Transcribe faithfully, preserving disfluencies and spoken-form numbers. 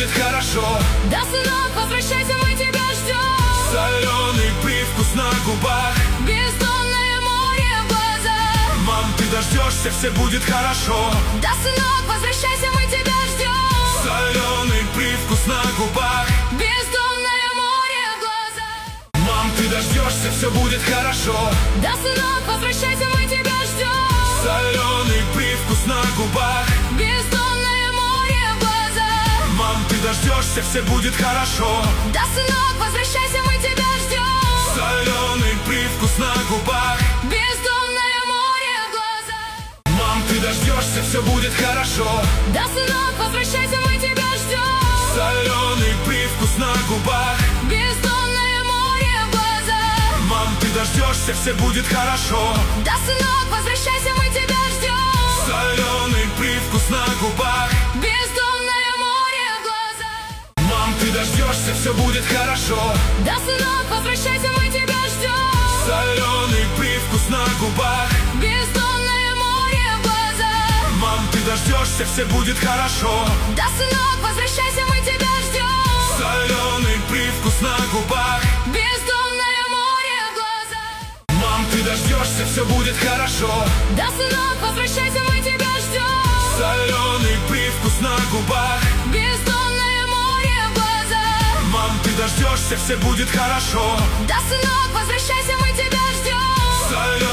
будет хорошо. Да, сынок, возвращайся, мы тебя ждем. Соленый привкус на губах, Бездонное море в глазах. мам, ты дождешься, все будет хорошо. Да, сынок, возвращайся, мы тебя ждем. Соленый привкус на губах, Бездонное море в глазах. мам, ты дождешься, все будет хорошо. Да, сынок, возвращайся, мы тебя ждем. Соленый привкус на губах, Бездонное море в глазах. мам, ты дождешься, все будет хорошо. Да, сынок, возвращайся, мы тебя ждем. Соленый привкус на губах, Бездонное море в глазах. мам, ты дождешься, все будет хорошо. Да, сынок, возвращайся, мы тебя ждем. Соленый привкус на губах, Бездонное море в глазах. мам, ты дождешься, все будет хорошо. Да, сынок, возвращайся, мы тебя ждем. Соленый привкус на губах, Бездонное море в глазах. мам, ты дождешься, все будет хорошо. Да, сынок, возвращайся, мы тебя ждем. Соленый привкус на губах, Бездонное море в глазах. мам, ты дождешься, все будет хорошо. Да, сынок, возвращайся, мы тебя ждем. Соленый привкус на губах, Бездонное море в глазах. мам, ты дождешься, все будет хорошо. Да, сынок, возвращайся, мы тебя ждем. Соленый привкус на губах, Бездонное море в глазах. мам, ты дождешься, все будет хорошо. Да, сынок, возвращайся, мы тебя ждем. Соленый